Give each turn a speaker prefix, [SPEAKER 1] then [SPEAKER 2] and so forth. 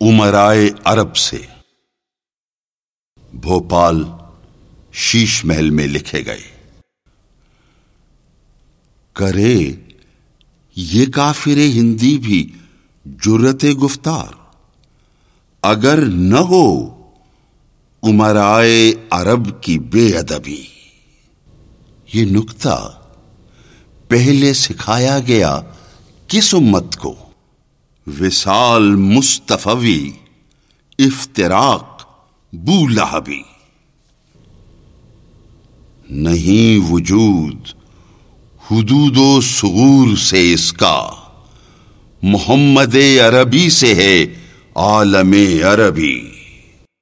[SPEAKER 1] उमराए अरब से। भोपाल शीश महल में लिखे गए। करे ये काफिरे हिंदी भी जुर्रते गुफ्तार, अगर न हो उमराए अरब की बेअदबी। ये नुक्ता पहले सिखाया गया किस उम्मत को? विसाल मुस्तफवी, इफ्तिराक बूलहबी। नहीं वजूद हुदूदो सुगूर से इसका, मोहम्मद अरबी से है आलमे अरबी।